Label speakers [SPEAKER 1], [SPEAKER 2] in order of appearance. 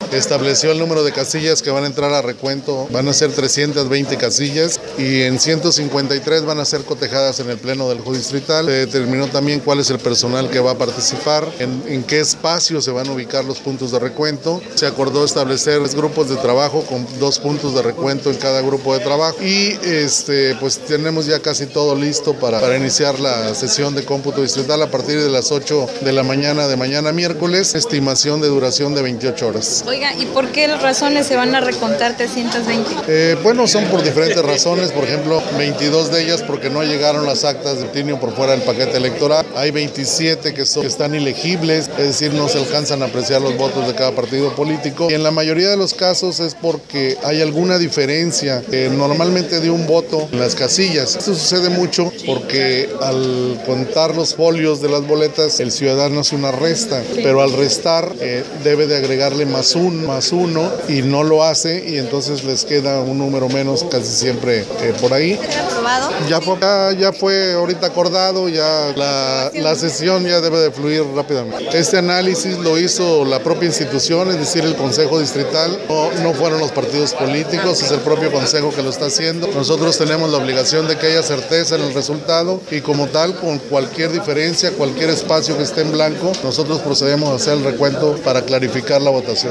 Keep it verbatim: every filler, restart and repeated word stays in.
[SPEAKER 1] estableció el número de casillas que van a entrar a recuento. Van a ser trescientas veinte casillas y en ciento cincuenta y tres van a ser cotejadas en el pleno del juez distrital. Se determinó también cuál es el personal que va a participar, en, en qué espacio se van a ubicar los puntos de recuento. Se acordó establecer grupos de trabajo con dos puntos de recuento en cada grupo de trabajo y este, pues tenemos ya casi todo listo para, para iniciar la sesión de cómputo distrital a partir de las ocho de la mañana de mañana miércoles, estimación de duración de veintiocho horas.
[SPEAKER 2] Oiga, ¿y por qué razones se van a recontar trescientas veinte?
[SPEAKER 1] Eh, bueno, son por diferentes razones, por ejemplo, veintidós de ellas porque no llegaron las actas de escrutinio por fuera del paquete electoral, hay veintisiete que, son, que están ilegibles, es decir, no se alcanzan a apreciar los votos de cada partido político, y en la mayoría de los casos es porque hay alguna diferencia, eh, normalmente de un voto en las casillas. Esto sucede mucho porque al contar los folios de las boletas, el ciudadano hace una resta, pero al restar eh, debe de agregarle más un, más uno, y no lo hace, y entonces les queda un número menos casi siempre eh, por ahí.
[SPEAKER 2] ¿Está aprobado?
[SPEAKER 1] Ya fue, ya, ya fue ahorita acordado, ya la, la sesión ya debe de fluir rápidamente. Este análisis lo hizo la propia institución, es decir, el Consejo Distrital, no, no fueron los partidos políticos, es el propio Consejo que lo está haciendo. Nosotros tenemos la obligación de que haya certeza en el resultado y como tal, con cualquier diferencia, cualquier espacio que esté en blanco, nosotros procedemos a hacer el recuento para clarificar la votación.